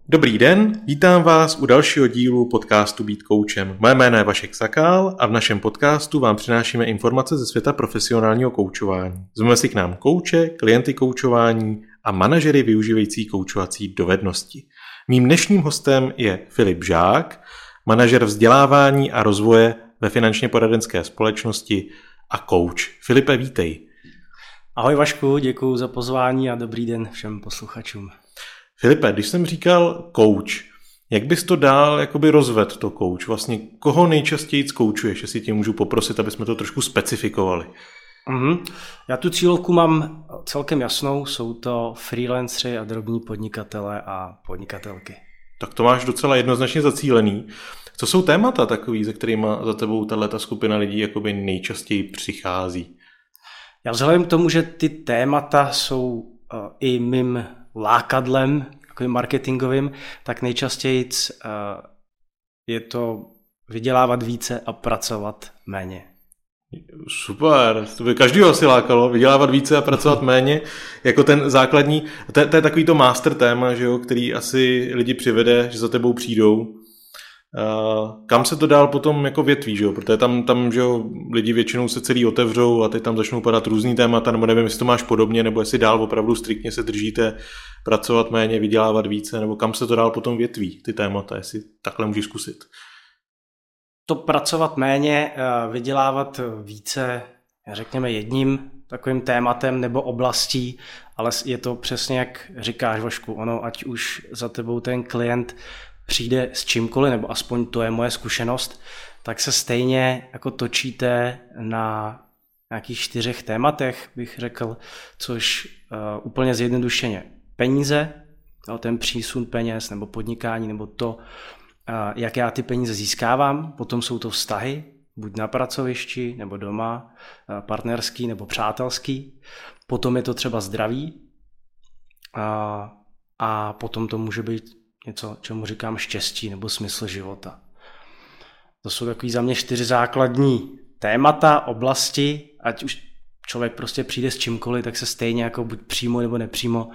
Dobrý den, vítám vás u dalšího dílu podcastu Být koučem. Moje jméno je Vašek Sakál a v našem podcastu vám přinášíme informace ze světa profesionálního koučování. Zveme si k nám kouče, klienty koučování a manažery využívající koučovací dovednosti. Mým dnešním hostem je Filip Žák, manažer vzdělávání a rozvoje ve finančně poradenské společnosti a kouč. Filipe, vítej. Ahoj Vašku, děkuji za pozvání a dobrý den všem posluchačům. Filipe, když jsem říkal kouč, jak bys to dál jakoby rozvedl to kouč? Vlastně koho nejčastěji koučuješ, jestli tě můžu poprosit, aby jsme to trošku specifikovali? Já tu cílovku mám celkem jasnou, jsou to freelancři a drobní podnikatelé a podnikatelky. Tak to máš docela jednoznačně zacílený. Co jsou témata takový, se kterými za tebou tato skupina lidí jakoby nejčastěji přichází? Já vzhledem k tomu, že ty témata jsou i mým lákadlem, takovým marketingovým, tak nejčastěji je to vydělávat více a pracovat méně. Super, to by každýho asi lákalo, vydělávat více a pracovat méně, jako ten základní, to je takový to master téma, že jo, který asi lidi přivede, že za tebou přijdou. Kam se to dál potom jako větví, že jo? Protože tam že jo, lidi většinou se celý otevřou a teď tam začnou padat různý témata, nebo nevím, jestli to máš podobně, nebo jestli dál opravdu striktně se držíte pracovat méně, vydělávat více, nebo kam se to dál potom větví, ty témata, jestli takhle můžeš zkusit. To pracovat méně, vydělávat více, řekněme jedním takovým tématem nebo oblastí, ale je to přesně jak říkáš, Vašku, ono, ať už za tebou ten klient přijde s čímkoliv, nebo aspoň to je moje zkušenost, tak se stejně jako točíte na nějakých 4 tématech, bych řekl, což úplně zjednodušeně peníze, ten přísun peněz, nebo podnikání, nebo to, jak já ty peníze získávám, potom jsou to vztahy, buď na pracovišti, nebo doma, partnerský, nebo přátelský, potom je to třeba zdraví a potom to může být něco, čemu říkám štěstí nebo smysl života. To jsou takový za mě 4 základní témata, oblasti, ať už člověk prostě přijde s čímkoliv, tak se stejně jako buď přímo nebo nepřímo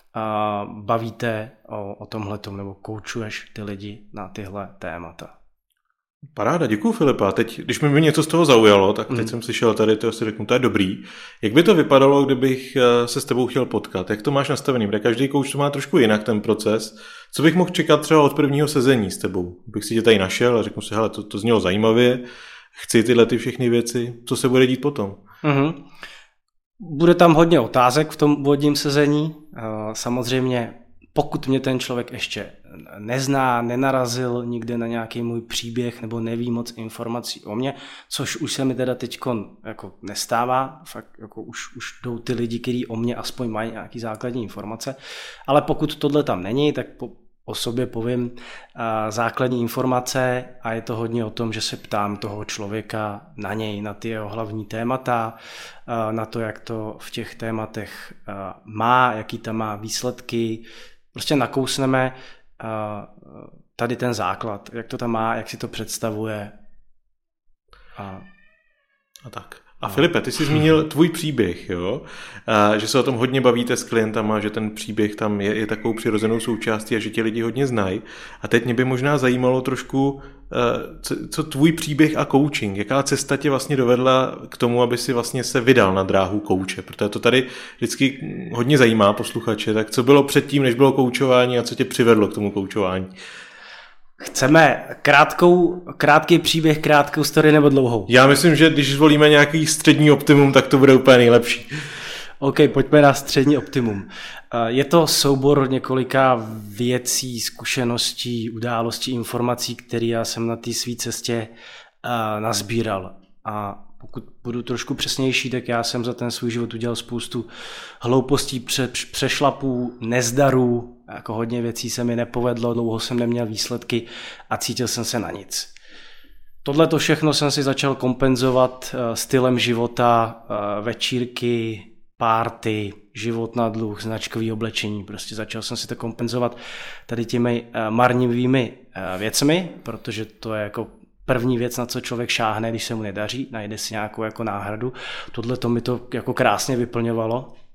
bavíte o tomhletom nebo koučuješ ty lidi na tyhle témata. Paráda, děkuju Filipa. Teď, když mi něco z toho zaujalo, tak teď jsem slyšel tady, to si řeknu, to je dobrý. Jak by to vypadalo, kdybych se s tebou chtěl potkat? Jak to máš nastavený? Protože každý kouč to má trošku jinak ten proces. Co bych mohl čekat třeba od prvního sezení s tebou? Bych si tě tady našel a řeknu si, hele, to znělo zajímavě, chci tyhle ty všechny věci. Co se bude dít potom? Bude tam hodně otázek v tom úvodním sezení. Samozřejmě pokud mě ten člověk ještě nezná, nenarazil nikde na nějaký můj příběh nebo neví moc informací o mně, což už se mi teda teďkon jako nestává, fakt jako už jdou ty lidi, kteří o mě aspoň mají nějaký základní informace, ale pokud tohle tam není, tak o sobě povím základní informace a je to hodně o tom, že se ptám toho člověka na něj, na ty jeho hlavní témata, na to, jak to v těch tématech má, jaký tam má výsledky. Prostě nakousneme tady ten základ, jak to tam má, jak si to představuje. A tak. A Filipe, ty jsi zmínil tvůj příběh, jo? Že se o tom hodně bavíte s klientama, že ten příběh tam je takovou přirozenou součástí a že ti lidi hodně znají. A teď mě by možná zajímalo trošku, co tvůj příběh a coaching, jaká cesta tě vlastně dovedla k tomu, aby si vlastně se vydal na dráhu kouče, protože to tady vždycky hodně zajímá posluchače, tak co bylo předtím, než bylo koučování a co tě přivedlo k tomu koučování? Chceme krátký příběh, krátkou story nebo dlouhou? Já myslím, že když zvolíme nějaký střední optimum, tak to bude úplně nejlepší. OK, pojďme na střední optimum. Je to soubor několika věcí, zkušeností, událostí, informací, které já jsem na té své cestě nazbíral. A pokud budu trošku přesnější, tak já jsem za ten svůj život udělal spoustu hloupostí, přešlapů, nezdarů, jako hodně věcí se mi nepovedlo, dlouho jsem neměl výsledky a cítil jsem se na nic. Tohle to všechno jsem si začal kompenzovat stylem života, večírky, párty, život na dluh, značkový oblečení. Prostě začal jsem si to kompenzovat tady těmi marnivými věcmi, protože to je jako první věc, na co člověk šáhne, když se mu nedaří, najde si nějakou jako náhradu. Tohle to mi to jako krásně vyplňovalo.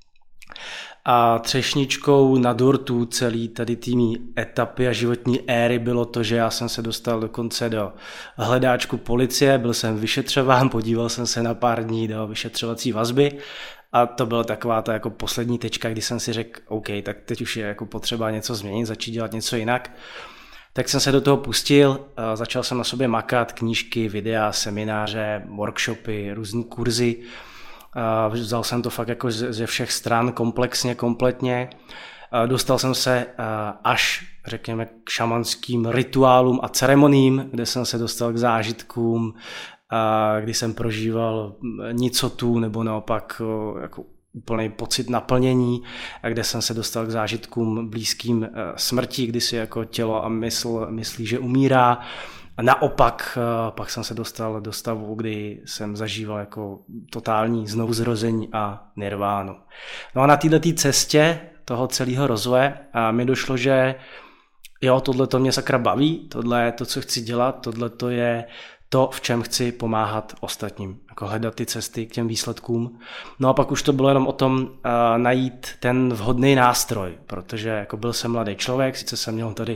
A třešničkou na dortu celý tady tými etapy a životní éry bylo to, že já jsem se dostal dokonce do hledáčku policie, byl jsem vyšetřován, podíval jsem se na pár dní do vyšetřovací vazby a to byla taková ta jako poslední tečka, kdy jsem si řekl, OK, tak teď už je jako potřeba něco změnit, začít dělat něco jinak. Tak jsem se do toho pustil, začal jsem na sobě makat, knížky, videa, semináře, workshopy, různý kurzy. Vzal jsem to fakt jako ze všech stran, komplexně, kompletně. Dostal jsem se až, řekněme, k šamanským rituálům a ceremoniím, kde jsem se dostal k zážitkům, kdy jsem prožíval nicotu nebo naopak jako úplný pocit naplnění, a kde jsem se dostal k zážitkům blízkým smrti, kdy si jako tělo a mysl myslí, že umírá. A naopak pak jsem se dostal do stavu, kdy jsem zažíval jako totální znovuzrození a nirvánu. No a na této cestě toho celého rozvoje mi došlo, že jo, tohle to mě sakra baví, tohle je to, co chci dělat, tohle to je to, v čem chci pomáhat ostatním, jako hledat ty cesty k těm výsledkům. No a pak už to bylo jenom o tom najít ten vhodný nástroj, protože jako byl jsem mladý člověk, sice jsem měl tady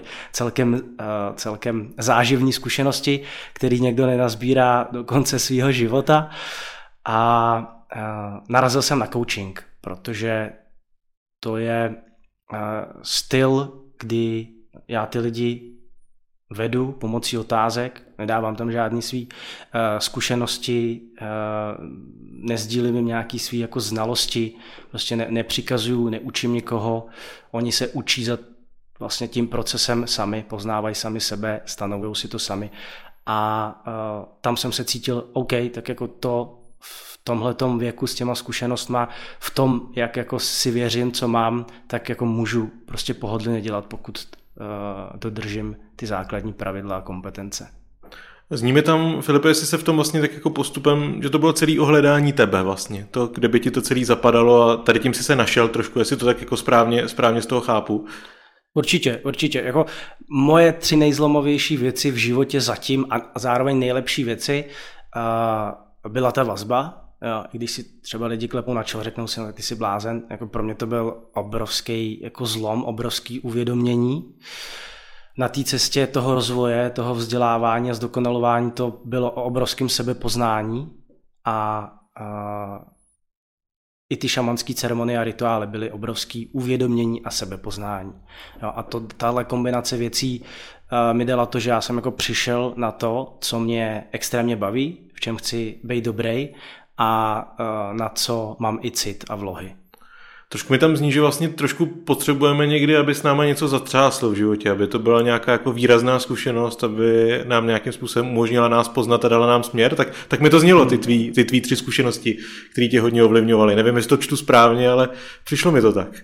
celkem záživní zkušenosti, který někdo nenazbírá do konce svého života a narazil jsem na coaching, protože to je styl, kdy já ty lidi vedu pomocí otázek, nedávám tam žádný svý zkušenosti, nezdílím jim nějaký svý jako znalosti, prostě nepřikazuju, neučím nikoho, oni se učí za vlastně tím procesem sami, poznávají sami sebe, stanovují si to sami a tam jsem se cítil OK, tak jako to v tomhletom věku s těma zkušenostma, v tom, jak jako si věřím, co mám, tak jako můžu prostě pohodlně dělat, pokud dodržím ty základní pravidla a kompetence. Zní mi tam, Filipe, jestli se v tom vlastně tak jako postupem, že to bylo celý ohledání tebe vlastně, to, kde by ti to celý zapadalo a tady tím si se našel trošku, jestli to tak jako správně z toho chápu. Určitě. Jako moje 3 nejzlomovější věci v životě zatím a zároveň nejlepší věci byla ta vazba. Jo, i když si třeba lidi klepou na čelo, řeknou si, no, ty jsi blázen, jako pro mě to byl obrovský jako zlom, obrovský uvědomění. Na té cestě toho rozvoje, toho vzdělávání a zdokonalování to bylo o obrovském sebepoznání a i ty šamanské ceremonie a rituály byly obrovský uvědomění a sebepoznání. Jo, a tahle kombinace věcí mi dala to, že já jsem jako přišel na to, co mě extrémně baví, v čem chci být dobrý a na co mám i cit a vlohy. Trošku mi tam zní, že vlastně trošku potřebujeme někdy, aby s náma něco zatřáslo v životě, aby to byla nějaká jako výrazná zkušenost, aby nám nějakým způsobem umožnila nás poznat a dala nám směr, tak mi to znělo, ty tvý 3 zkušenosti, které tě hodně ovlivňovaly. Nevím, jestli to čtu správně, ale přišlo mi to tak.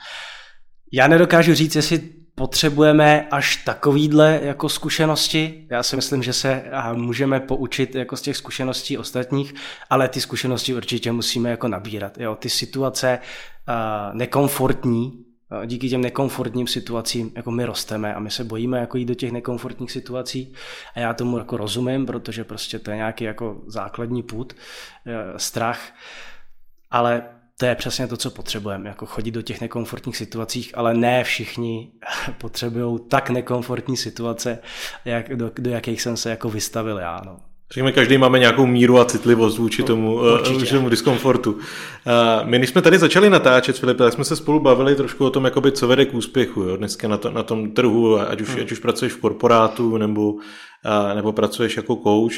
Já nedokážu říct, jestli potřebujeme až takovýhle jako zkušenosti. Já si myslím, že se můžeme poučit jako z těch zkušeností ostatních, ale ty zkušenosti určitě musíme jako nabírat. Jo, ty situace nekomfortní, díky těm nekomfortním situacím jako my rosteme a my se bojíme jako jít do těch nekomfortních situací a já tomu jako rozumím, protože prostě to je nějaký jako základní pud, strach, ale to je přesně to, co potřebujeme, jako chodit do těch nekomfortních situacích, ale ne všichni potřebují tak nekomfortní situace, do jakých jsem se jako vystavil já. No. Řekněme, každý máme nějakou míru a citlivost vůči tomu diskomfortu. My, když jsme tady začali natáčet, Filipe, tak jsme se spolu bavili trošku o tom, jakoby, co vede k úspěchu. Jo? Dneska na tom trhu, ať už pracuješ v korporátu nebo pracuješ jako coach.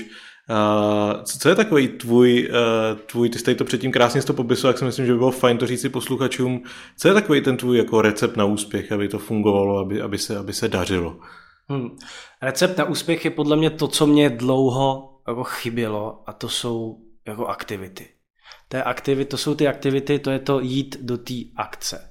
Co je takový tvůj, ty jsi to předtím krásně to popisoval, jak si myslím, že by bylo fajn to říct si posluchačům, co je takový ten tvůj jako recept na úspěch, aby to fungovalo, aby se dařilo? Recept na úspěch je podle mě to, co mě dlouho jako chybělo, a to jsou jako aktivity. To jsou ty aktivity, to je to jít do té akce.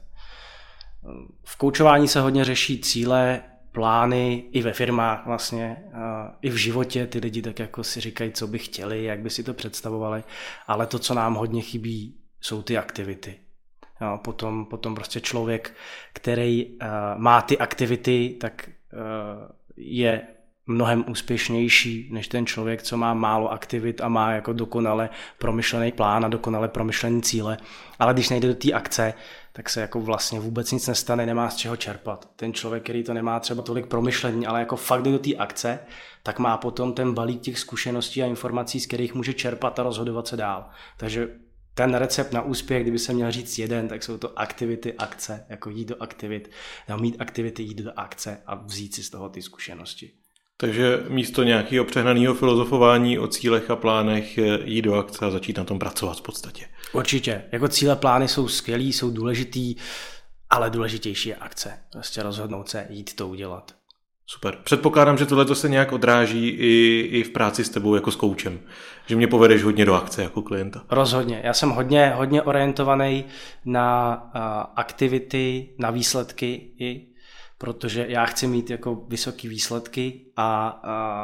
V koučování se hodně řeší cíle, plány i ve firmách vlastně, i v životě ty lidi tak jako si říkají, co by chtěli, jak by si to představovali, ale to, co nám hodně chybí, jsou ty aktivity. Jo, potom prostě člověk, který má ty aktivity, tak je mnohem úspěšnější než ten člověk, co má málo aktivit a má jako dokonale promyšlený plán a dokonale promyšlený cíle. Ale když nejde do té akce, tak se jako vlastně vůbec nic nestane, nemá z čeho čerpat. Ten člověk, který to nemá třeba tolik promyšlení, ale jako fakt jde do té akce, tak má potom ten balík těch zkušeností a informací, z kterých může čerpat a rozhodovat se dál. Takže ten recept na úspěch, kdyby se měl říct jeden, tak jsou to aktivity, akce, jako jít do aktivit, mít aktivity, jít do akce a vzít si z toho ty zkušenosti. Takže místo nějakého přehnaného filozofování o cílech a plánech jít do akce a začít na tom pracovat v podstatě. Určitě. Jako cíle, plány jsou skvělý, jsou důležitý, ale důležitější je akce. Prostě rozhodnout se, jít to udělat. Super. Předpokládám, že tohle se nějak odráží i v práci s tebou jako s koučem. Že mě povedeš hodně do akce jako klienta. Rozhodně. Já jsem hodně orientovaný na aktivity, na výsledky protože já chci mít jako vysoké výsledky a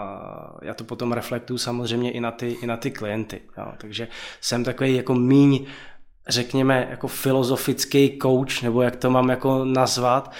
já to potom reflektuju samozřejmě i na ty klienty. Jo. Takže jsem takový jako míň, řekněme, jako filozofický coach, nebo jak to mám jako nazvat.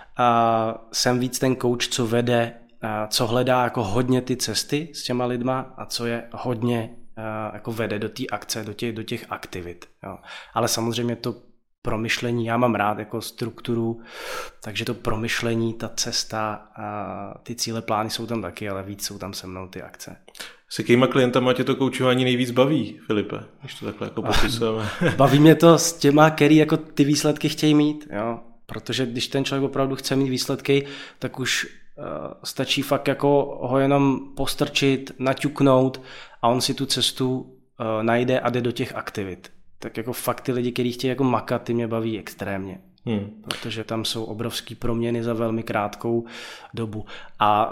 Jsem víc ten coach, co vede, co hledá jako hodně ty cesty s těma lidma a co je hodně jako vede do té akce, do těch aktivit. Jo. Ale samozřejmě to promyšlení, já mám rád jako strukturu, takže to promyšlení, ta cesta, ty cíle, plány jsou tam taky, ale víc jsou tam se mnou ty akce. S jakýma klientama tě to koučování nejvíc baví, Filipe? Když to takhle jako popisujeme. Baví mě to s těma, který jako ty výsledky chtějí mít, jo. Protože když ten člověk opravdu chce mít výsledky, tak už stačí fakt jako ho jenom postrčit, naťuknout a on si tu cestu najde a jde do těch aktivit. Tak jako fakt ty lidi, kteří chtějí jako makat, ty mě baví extrémně. Protože tam jsou obrovský proměny za velmi krátkou dobu. A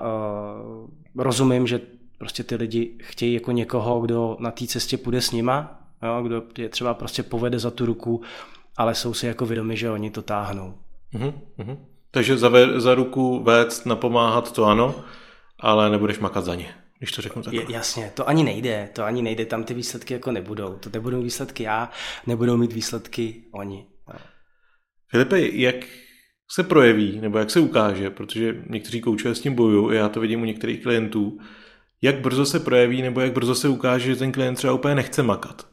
rozumím, že prostě ty lidi chtějí jako někoho, kdo na té cestě půjde s nima, jo, kdo je třeba prostě povede za tu ruku, ale jsou si jako vědomi, že oni to táhnou. Takže za ruku vést, napomáhat, to ano, ale nebudeš makat za ně, když to řeknu takhle. Jasně, to ani nejde, tam ty výsledky jako nebudou. To nebudou výsledky já, nebudou mít výsledky oni. No. Filipe, jak se projeví, nebo jak se ukáže, protože někteří koučové s tím bojují, já to vidím u některých klientů, jak brzo se projeví, nebo jak brzo se ukáže, že ten klient třeba úplně nechce makat?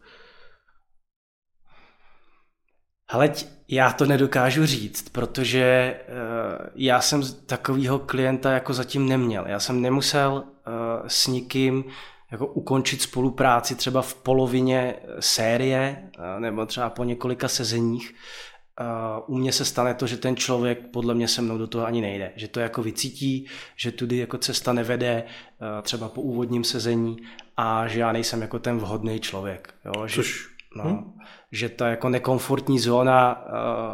Heleď, já to nedokážu říct, protože já jsem takovýho klienta jako zatím neměl. Já jsem nemusel s nikým jako ukončit spolupráci třeba v polovině série nebo třeba po několika sezeních. U mě se stane to, že ten člověk podle mě se mnou do toho ani nejde. Že to jako vycítí, že tudy jako cesta nevede třeba po úvodním sezení a že já nejsem jako ten vhodný člověk. Jo? Že ta jako nekomfortní zóna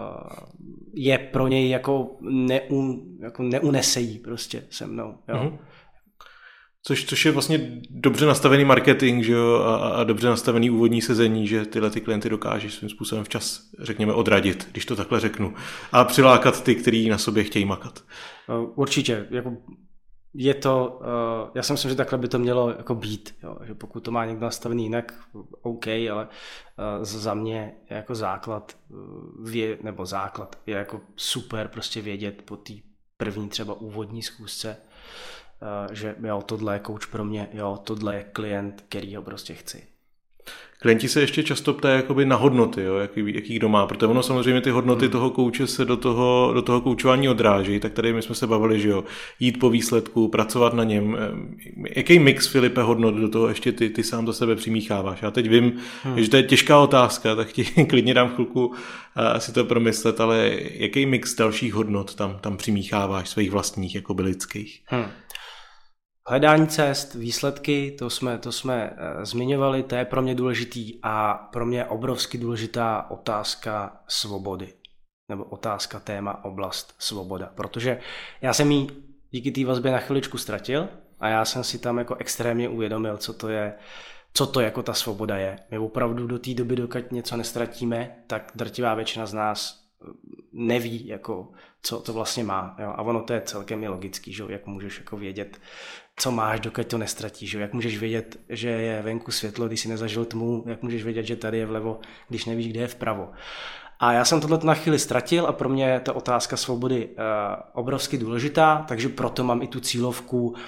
je pro něj jako neunesejí prostě se mnou. Jo? Což je vlastně dobře nastavený marketing, že jo, a dobře nastavený úvodní sezení, že tyhle ty klienty dokážeš svým způsobem včas, řekněme, odradit, když to takhle řeknu, a přilákat ty, kteří na sobě chtějí makat. Určitě, jako je to, já si myslím, že takhle by to mělo jako být, jo, že pokud to má někdo nastavený jinak, OK, ale za mě jako základ je jako super prostě vědět po té první třeba úvodní schůzce, že jo, tohle je coach pro mě, jo, tohle je klient, který ho prostě chci. Klienti se ještě často ptají jakoby na hodnoty, jo, jaký kdo má, protože ono samozřejmě ty hodnoty toho kouče se do toho koučování odráží, tak tady my jsme se bavili, že jo, jít po výsledku, pracovat na něm. Jaký mix, Filipe, hodnot do toho ještě ty sám do sebe přimícháváš? Já teď vím, že to je těžká otázka, tak ti klidně dám chvilku si to promyslet, ale jaký mix dalších hodnot tam přimícháváš, svých vlastních, jakoby lidských? Hledání cest, výsledky, to jsme zmiňovali, to je pro mě důležitý a pro mě je obrovsky důležitá otázka svobody, nebo otázka téma oblast svoboda, protože já jsem ji díky té vazbě na chviličku ztratil a já jsem si tam jako extrémně uvědomil, co to jako ta svoboda je. My opravdu do té doby, dokud něco nestratíme, tak drtivá většina z nás neví, jako, co to vlastně má. Jo? A ono to je celkem i logický, že? Jak můžeš jako vědět, co máš, dokud to nestratíš. Že? Jak můžeš vědět, že je venku světlo, když si nezažil tmu, jak můžeš vědět, že tady je vlevo, když nevíš, kde je vpravo. A já jsem tohle na chvíli ztratil a pro mě je ta otázka svobody obrovsky důležitá, takže proto mám i tu cílovku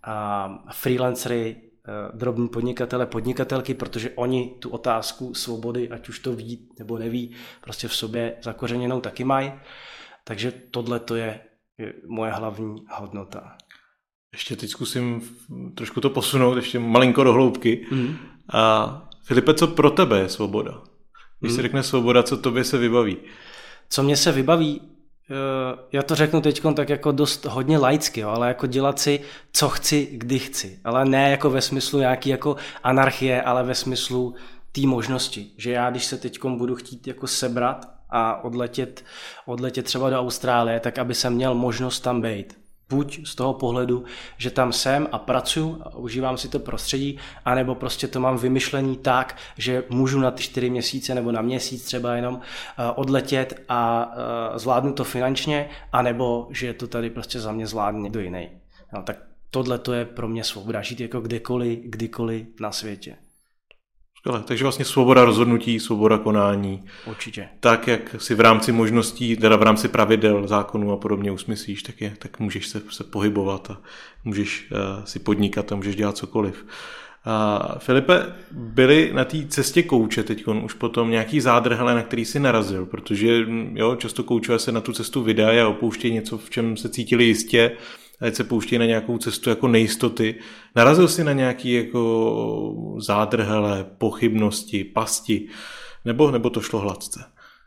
freelancery, drobní podnikatele, podnikatelky, protože oni tu otázku svobody, ať už to ví nebo neví, prostě v sobě zakořeněnou taky mají. Takže tohle to je moje hlavní hodnota. Ještě teď zkusím trošku to posunout, ještě malinko do hloubky. A Filipe, co pro tebe je svoboda? Když se řekne svoboda, co tobě se vybaví? Co mě se vybaví? Já to řeknu teď tak jako dost hodně laicky, ale jako dělat si, co chci, kdy chci. Ale ne jako ve smyslu nějaký jako anarchie, ale ve smyslu té možnosti. Že já, když se teď budu chtít jako sebrat a odletět třeba do Austrálie, tak aby jsem měl možnost tam být. Buď z toho pohledu, že tam jsem a pracuji a užívám si to prostředí, anebo prostě to mám vymyšlený tak, že můžu na ty 4 měsíce nebo na měsíc třeba jenom odletět a zvládnu to finančně, anebo že to tady prostě za mě zvládne někdo jiný. No, tak tohle to je pro mě svoboda, žít jako kdekoliv, kdykoliv na světě. Skvěle. Takže vlastně svoboda rozhodnutí, svoboda konání. Určitě. Tak, jak si v rámci možností, teda v rámci pravidel, zákonů a podobně usmyslíš, tak můžeš se pohybovat a můžeš si podnikat a můžeš dělat cokoliv. Filipe, byly na té cestě kouče teď už potom nějaký zádrhele, na který si narazil, protože často koučové se na tu cestu vydají a opouštějí něco, v čem se cítili jistě, a teď se pouštějí na nějakou cestu jako nejistoty. Narazil jsi na nějaký jako zádrhele, pochybnosti, pasti, nebo to šlo hladce?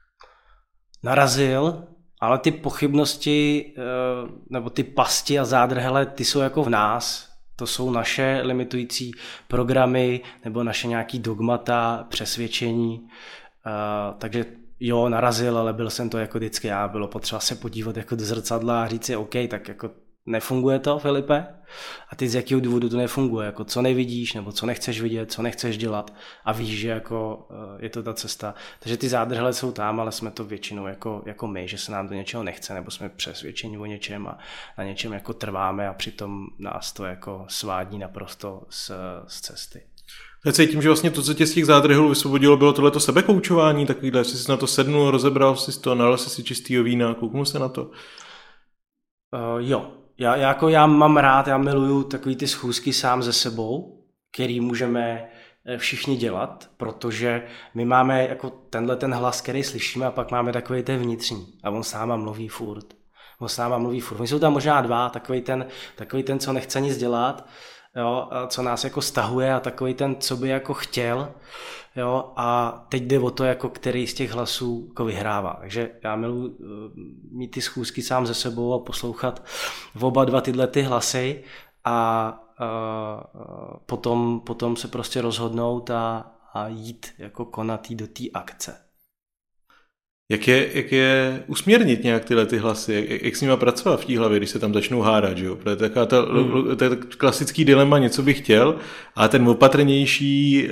Narazil, ale ty pochybnosti nebo ty pasti a zádrhele, ty jsou jako v nás. To jsou naše limitující programy nebo naše nějaký dogmata, přesvědčení. Takže jo, narazil, ale byl jsem to jako vždycky já. Bylo potřeba se podívat jako do zrcadla a říct si, OK, tak jako nefunguje to, Filipe? A ty z jakého důvodu to nefunguje? Jako co nevidíš, nebo co nechceš vidět, co nechceš dělat a víš, že jako je to ta cesta. Takže ty zádrhele jsou tam, ale jsme to většinou jako my, že se nám do něčeho nechce, nebo jsme přesvědčeni o něčem a na něčem jako trváme a přitom nás to jako svádí naprosto z cesty. Já cítím, že vlastně to, co tě z těch zádrhelů vysvobodilo, bylo tohleto sebekoučování, takovýhle, jsi na to sednul, rozebral jsi to, nalil jsi si čistýho vína, kouknul se na to? Jo. Já mám rád, já miluju takový ty schůzky sám se sebou, který můžeme všichni dělat, protože my máme jako ten hlas, který slyšíme a pak máme takový ten vnitřní a on s náma mluví furt. Oni jsou tam možná 2, takový ten, co nechce nic dělat, jo, a co nás jako stahuje a takový ten, co by jako chtěl, jo, a teď jde o to, jako který z těch hlasů jako vyhrává. Takže já miluji mít ty schůzky sám se sebou a poslouchat v oba dva tyhle ty hlasy a potom se prostě rozhodnout a jít jako konatý do té akce. Jak je usměrnit nějak tyhle ty hlasy? Jak s nima pracovat v té hlavě, když se tam začnou hádat? Že jo? To je klasický dilema, něco bych chtěl, a ten opatrnější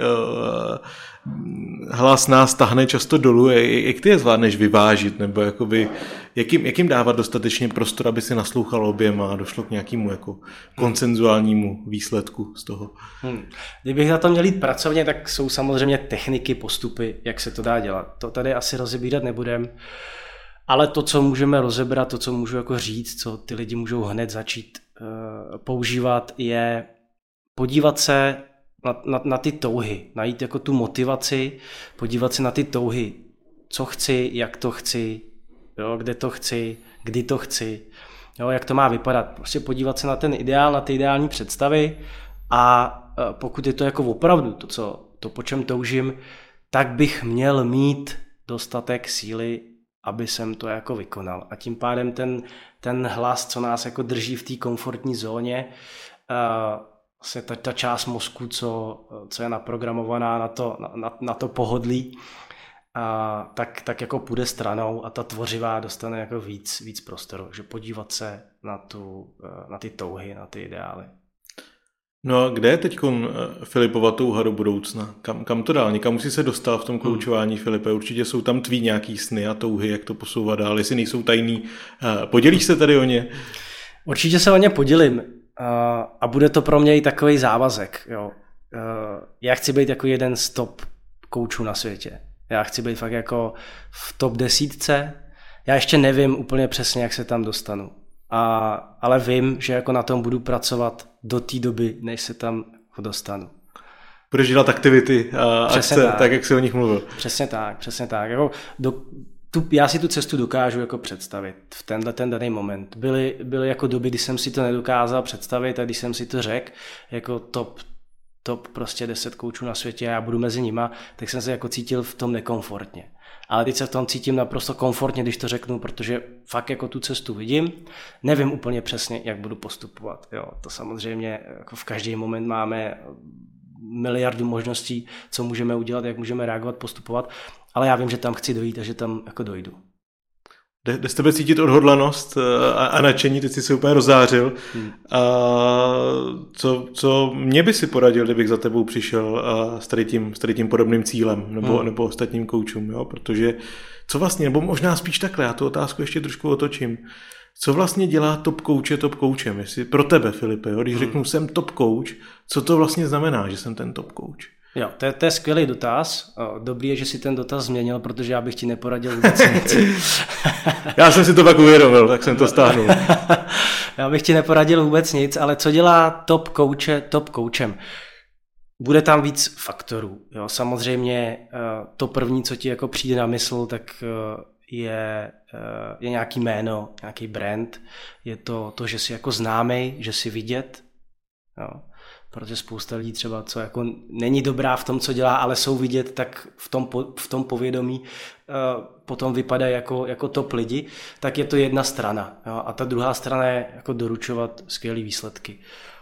hlas nás tahne často dolů. Jak ty je zvládneš vyvážit? Nebo jakoby, jakým dávat dostatečně prostor, aby si naslouchal oběma a došlo k nějakému jako konsenzuálnímu výsledku z toho? Kdybych na to měl jít pracovně, tak jsou samozřejmě techniky, postupy, jak se to dá dělat. To tady asi rozebírat nebudem, ale to, co můžeme rozebrat, to, co můžu jako říct, co ty lidi můžou hned začít používat, je podívat se na ty touhy, najít jako tu motivaci, podívat se na ty touhy, co chci, jak to chci, jo, kde to chci, kdy to chci, jo, jak to má vypadat. Prostě podívat se na ten ideál, na ty ideální představy a pokud je to jako opravdu to, po čem toužím, tak bych měl mít dostatek síly, aby jsem to jako vykonal. A tím pádem ten hlas, co nás jako drží v té komfortní zóně, vlastně ta část mozku, co je naprogramovaná na to pohodlí, tak jako půjde stranou a ta tvořivá dostane jako víc prostoru. Takže podívat se na ty touhy, na ty ideály. No a kde je teď Filipova touha do budoucna? Kam to dál? Někam musí se dostal v tom koučování, Filipe? Určitě jsou tam tvý nějaký sny a touhy, jak to posouvat dál, jestli nejsou tajný. Podělíš se tady o ně? Určitě se o ně podělím. A bude to pro mě i takový závazek. Jo. Já chci být jako jeden z top koučů na světě. Já chci být fakt jako v top 10. Já ještě nevím úplně přesně, jak se tam dostanu. ale vím, že jako na tom budu pracovat do té doby, než se tam dostanu. Budeš dělat aktivity a akce, tak jak jsi o nich mluvil. Přesně tak. Jako já si tu cestu dokážu jako představit v ten daný moment. Byly jako doby, kdy jsem si to nedokázal představit a když jsem si to řekl, jako top prostě 10 koučů na světě a já budu mezi nima, tak jsem se jako cítil v tom nekomfortně. Ale teď se v tom cítím naprosto komfortně, když to řeknu, protože fakt jako tu cestu vidím. Nevím úplně přesně, jak budu postupovat. Jo, to samozřejmě jako v každý moment máme miliardu možností, co můžeme udělat, jak můžeme reagovat, postupovat, ale já vím, že tam chci dojít a že tam jako dojdu. Jde z tebe cítit odhodlanost a nadšení, teď jsi se úplně rozzářil. A co mě by si poradil, kdybych za tebou přišel s tady tím podobným cílem nebo ostatním koučům, jo? Protože co vlastně, nebo možná spíš takhle, já tu otázku ještě trošku otočím. Co vlastně dělá top koučem? Jestli pro tebe, Filipe, jo? Když řeknu, jsem top kouč, co to vlastně znamená, že jsem ten top kouč? Jo, to je skvělý dotaz. Dobrý je, že si ten dotaz změnil, protože já bych ti neporadil vůbec nic. Já jsem si to pak uvědomil, tak jsem to stáhnul. Já bych ti neporadil vůbec nic, ale co dělá top kouče top koučem? Bude tam víc faktorů. Jo? Samozřejmě to první, co ti jako přijde na mysl, tak je nějaký jméno, nějaký brand. Je to, že jsi jako známej, že jsi vidět. Jo? Protože spousta lidí třeba, co jako není dobrá v tom, co dělá, ale jsou vidět, tak v tom povědomí potom vypadají jako top lidi, tak je to jedna strana. Jo? A ta druhá strana je jako doručovat skvělé výsledky.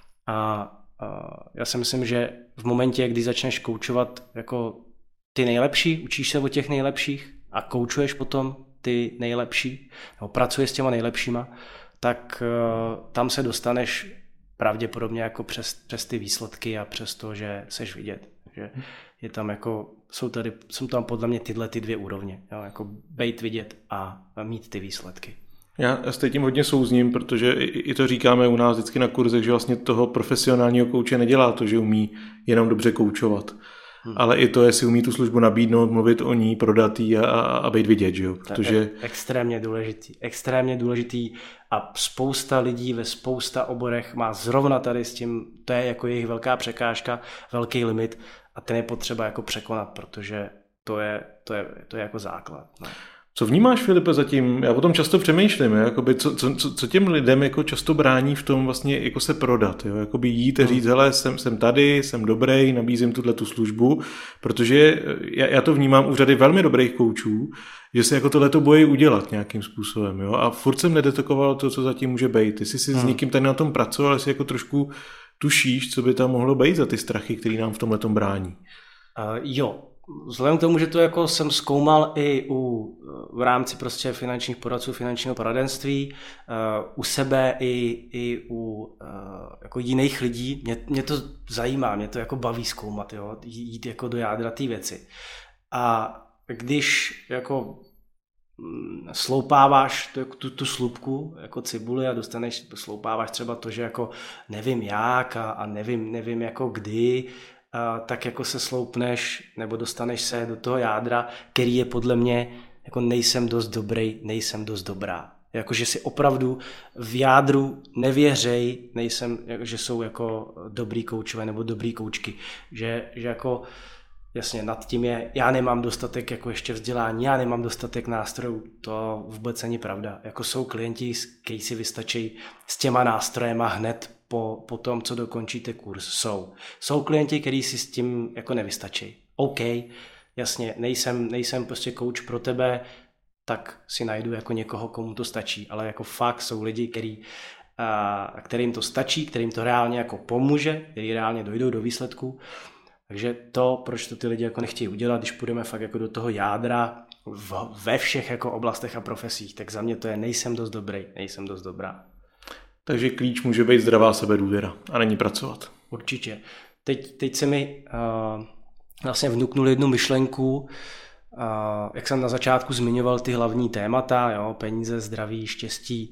A já si myslím, že v momentě, kdy začneš koučovat jako ty nejlepší, učíš se od těch nejlepších a koučuješ potom ty nejlepší, nebo pracuješ s těma nejlepšíma, tak tam se dostaneš pravděpodobně jako přes ty výsledky a přes to, že seš vidět. Že je tam jako, jsou tam podle mě tyhle ty dvě úrovně. Jo? Jako bejt vidět a mít ty výsledky. Já s tím hodně souzním, protože i to říkáme u nás vždycky na kurzech, že vlastně toho profesionálního kouče nedělá to, že umí jenom dobře koučovat. Ale i to, jestli umí tu službu nabídnout, mluvit o ní, prodat ji a být vidět, že jo? Protože... To je extrémně důležitý a spousta lidí ve spousta oborech má zrovna tady s tím, to je jako jejich velká překážka, velký limit a ten je potřeba jako překonat, protože to je jako základ. No. Co vnímáš, Filipe, zatím? Já o tom často přemýšlím, jakoby, co těm lidem jako často brání v tom vlastně jako se prodat, jo? Jakoby jít a říct, hele, jsem tady, jsem dobrý, nabízím tu službu, protože já to vnímám u řady velmi dobrých koučů, že se jako tohleto bojí udělat nějakým způsobem, jo? A furt jsem nedetekoval to, co zatím může být. Ty jsi s někým tady na tom pracoval, jestli jako trošku tušíš, co by tam mohlo být za ty strachy, které nám v tomhletom brání. Jo. Vzhledem k tomu, že to jako jsem zkoumal i v rámci prostě finančních poradců, finančního poradenství, u sebe i u jako jiných lidí, mě to zajímá, mě to jako baví zkoumat, jo? Jít jako do jádra té věci. A když jako sloupáváš tu slupku jako cibuli a sloupáváš třeba to, že jako nevím jak a nevím jako kdy, tak jako se sloupneš nebo dostaneš se do toho jádra, který je podle mě jako nejsem dost dobrý, nejsem dost dobrá. Jakože si opravdu v jádru nevěřej, že jsou jako dobrý koučové nebo dobrý koučky. Že jako jasně nad tím je, já nemám dostatek jako ještě vzdělání, já nemám dostatek nástrojů, to vůbec není pravda. Jako jsou klienti, kteří si vystačí s těma nástrojema hned po tom, co dokončíte kurz. Jsou klienti, kteří si s tím jako nevystačí. OK, jasně, nejsem prostě coach pro tebe, tak si najdu jako někoho, komu to stačí, ale jako fakt jsou lidi, kterým to stačí, kterým to reálně jako pomůže, který reálně dojdou do výsledku. Takže to, proč to ty lidi jako nechtějí udělat, když půjdeme fakt jako do toho jádra ve všech jako oblastech a profesích, tak za mě to je nejsem dost dobrý, nejsem dost dobrá. Takže klíč může být zdravá sebedůvěra a není pracovat. Určitě. Teď se mi vlastně vnuknul jednu myšlenku, jak jsem na začátku zmiňoval ty hlavní témata, jo, peníze, zdraví, štěstí,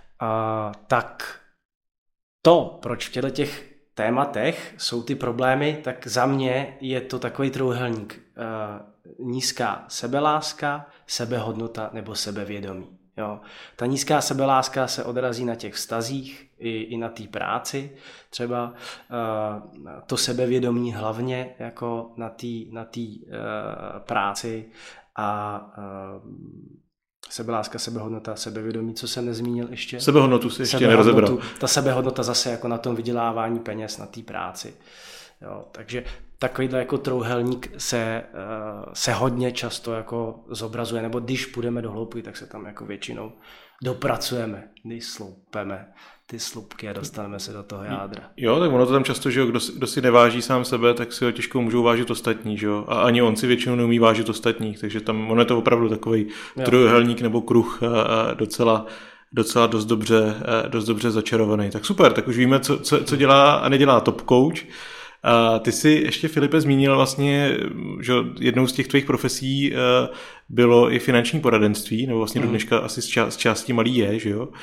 tak to, proč v těch tématech jsou ty problémy, tak za mě je to takový trojúhelník. Nízká sebeláska, sebehodnota nebo sebevědomí. Jo. Ta nízká sebeláska se odrazí na těch vztazích i na té práci. Třeba to sebevědomí hlavně jako na té práci a sebeláska, sebehodnota, sebevědomí, co jsem nezmínil ještě. Sebehodnotu si ještě nerozebral. Ta sebehodnota zase jako na tom vydělávání peněz, na té práci. Jo, takže takovýhle jako trouhelník se hodně často jako zobrazuje, nebo když půjdeme do hloubky, tak se tam jako většinou dopracujeme, když sloupeme ty slupky a dostaneme se do toho jádra. Jo, tak ono to tam často, že jo, kdo si neváží sám sebe, tak si ho těžko můžou vážit ostatní, že jo, a ani on si většinou neumí vážit ostatních, takže tam ono je to opravdu takovej trojuhelník nebo kruh a docela dost dobře začarovaný. Tak super, tak už víme, co dělá a nedělá top coach. A ty jsi ještě, Filipe, zmínil vlastně, že jednou z těch tvých profesí bylo i finanční poradenství, nebo vlastně do dneška asi z části malý je, že jo?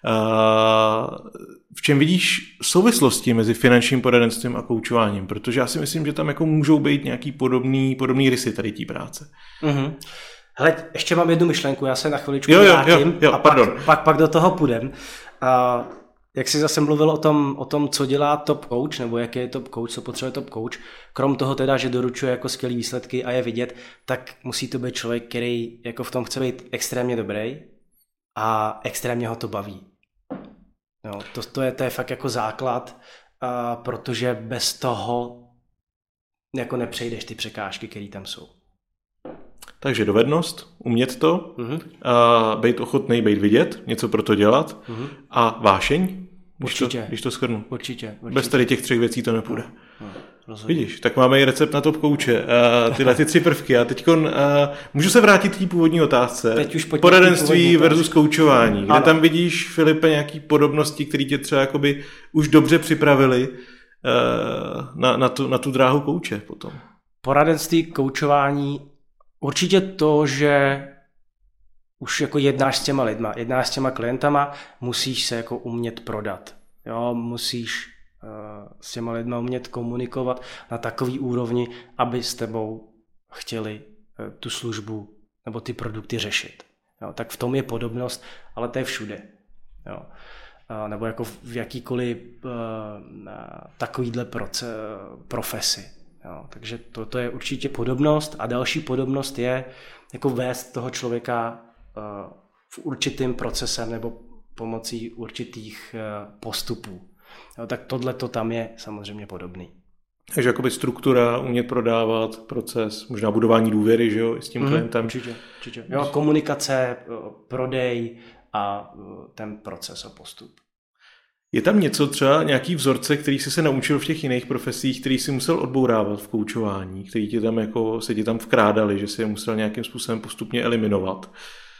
V čem vidíš souvislosti mezi finančním poradenstvím a koučováním? Protože já si myslím, že tam jako můžou být nějaký podobný rysy tady té práce. Mm-hmm. Hele, ještě mám jednu myšlenku, já se na chviličku vrátím a pak do toho půjdem. Jak jsi zase mluvil o tom, co dělá top coach, nebo jaký je top coach, co potřebuje top coach, krom toho teda, že doručuje jako skvělý výsledky a je vidět, tak musí to být člověk, který jako v tom chce být extrémně dobrý a extrémně ho to baví. Jo, to je fakt jako základ, protože bez toho jako nepřejdeš ty překážky, které tam jsou. Takže dovednost, umět to, být ochotný, být vidět, něco pro to dělat a vášeň, když to shrnu. Určitě. Bez tady těch 3 věcí to nepůjde. Vidíš, tak máme i recept na top kouče. Tyhle ty 3 prvky. A teď můžu se vrátit k té původní otázce. Poradenství versus koučování. Kde tam vidíš, Filipe, nějaký podobnosti, které tě třeba jakoby už dobře připravili na tu dráhu kouče potom? Poradenství, koučování, určitě to, že už jako jednáš s těma lidma, jednáš s těma klientama, musíš se jako umět prodat. Jo, musíš s těma lidma umět komunikovat na takový úrovni, aby s tebou chtěli tu službu nebo ty produkty řešit. Jo, tak v tom je podobnost, ale to je všude. Jo. Nebo jako v jakýkoliv takovýhle profesi. Jo, takže to je určitě podobnost a další podobnost je jako vést toho člověka v určitým procesem nebo pomocí určitých postupů. Jo, tak tohle to tam je samozřejmě podobný. Takže jakoby struktura, umět prodávat, proces, možná budování důvěry, že jo, s tím klientem. Určitě. Jo, komunikace, prodej a ten proces a postup. Je tam něco, třeba nějaký vzorce, který jsi se naučil v těch jiných profesích, který jsi musel odbourávat v koučování, který ti tam jako, se ti tam vkrádali, že jsi je musel nějakým způsobem postupně eliminovat?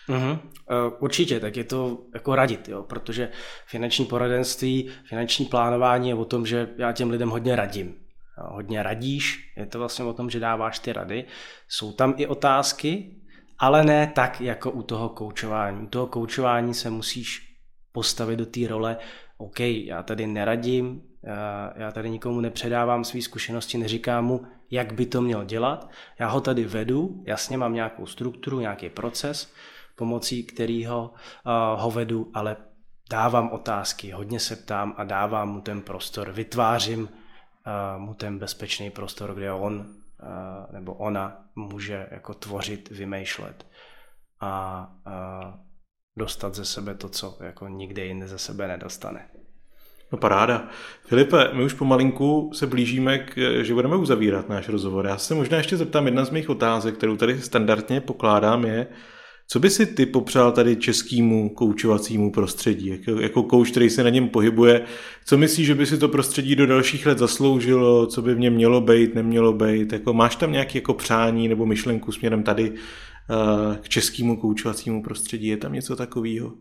Určitě, tak je to jako radit, jo, protože finanční poradenství, finanční plánování je o tom, že já těm lidem hodně radím. Jo, hodně radíš, je to vlastně o tom, že dáváš ty rady. Jsou tam i otázky, ale ne tak, jako u toho koučování. U toho koučování se musíš postavit do té role, OK, já tady neradím, já tady nikomu nepředávám své zkušenosti, neříkám mu, jak by to měl dělat. Já ho tady vedu, jasně mám nějakou strukturu, nějaký proces, pomocí kterého ho vedu, ale dávám otázky, hodně se ptám a dávám mu ten prostor, vytvářím mu ten bezpečný prostor, kde on nebo ona může jako tvořit, vymýšlet a dostat ze sebe to, co jako nikde jinde ze sebe nedostane. No paráda. Filipe, my už pomalinku se blížíme že budeme uzavírat náš rozhovor. Já se možná ještě zeptám, jedna z mých otázek, kterou tady standardně pokládám, je, co by si ty popřál tady českému koučovacímu prostředí? Jako kouč, který se na něm pohybuje, co myslíš, že by si to prostředí do dalších let zasloužilo, co by v něm mělo být, nemělo být? Jako, máš tam nějaké jako přání nebo myšlenku směrem tady k českému koučovacímu prostředí? Je tam něco takového?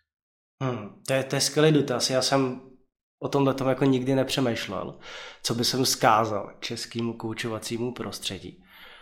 To je skvělý dotaz. Já jsem o tomhle tom jako nikdy nepřemýšlel, co by jsem vzkázal českému koučovacímu prostředí.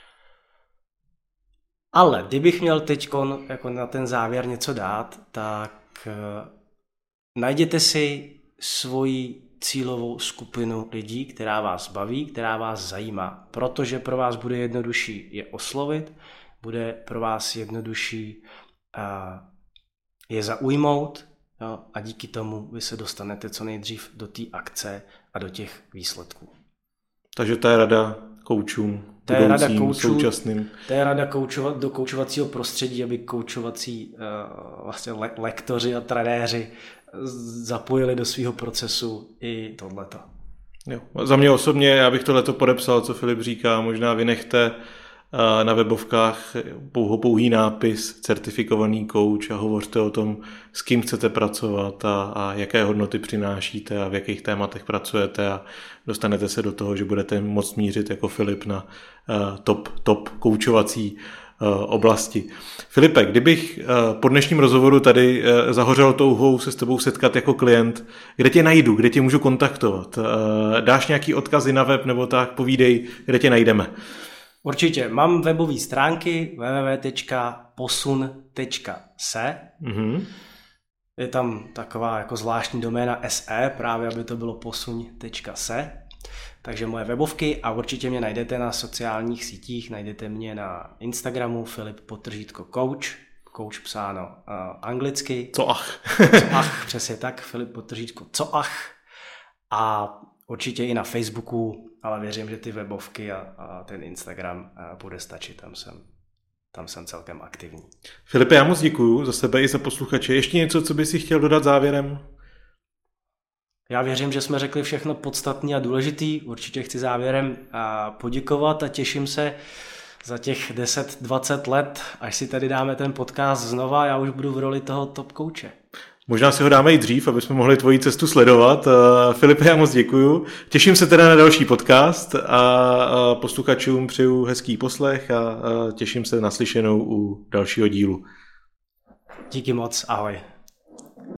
Ale kdybych měl teď jako na ten závěr něco dát, tak najděte si svoji cílovou skupinu lidí, která vás baví, která vás zajímá, protože pro vás bude jednodušší je oslovit, bude pro vás jednodušší je zaujmout, jo, a díky tomu vy se dostanete co nejdřív do té akce a do těch výsledků. Takže to je rada koučům, budoucím, současným. To je rada do koučovacího prostředí, aby koučovací vlastně lektoři a trenéři zapojili do svého procesu i tohleto. Jo. Za mě osobně, já bych tohleto podepsal, co Filip říká, možná vynechte na webovkách pouhý nápis certifikovaný kouč a hovořte o tom, s kým chcete pracovat a jaké hodnoty přinášíte a v jakých tématech pracujete a dostanete se do toho, že budete moct mířit jako Filip na top koučovací oblasti. Filipe, kdybych po dnešním rozhovoru tady zahořel touhou se s tebou setkat jako klient, kde tě najdu, kde tě můžu kontaktovat? Dáš nějaký odkazy na web nebo tak, povídej, kde tě najdeme? Určitě. Mám webové stránky www.posun.se. Je tam taková jako zvláštní doména SE, právě aby to bylo posuň.se. Takže moje webovky a určitě mě najdete na sociálních sítích, najdete mě na Instagramu Filip_coach, coach psáno anglicky. Coach, přesně tak, Filip_coach. A určitě i na Facebooku, ale věřím, že ty webovky a ten Instagram bude stačit, tam jsem celkem aktivní. Filipe, já moc děkuju za sebe i za posluchače. Ještě něco, co bys si chtěl dodat závěrem? Já věřím, že jsme řekli všechno podstatné a důležitý. Určitě chci závěrem poděkovat a těším se za těch 10-20 let, až si tady dáme ten podcast znova, já už budu v roli toho top kouče. Možná si ho dáme i dřív, aby jsme mohli tvoji cestu sledovat. Filipe, já moc děkuju. Těším se teda na další podcast a posluchačům přeju hezký poslech a těším se na slyšenou u dalšího dílu. Díky moc, ahoj.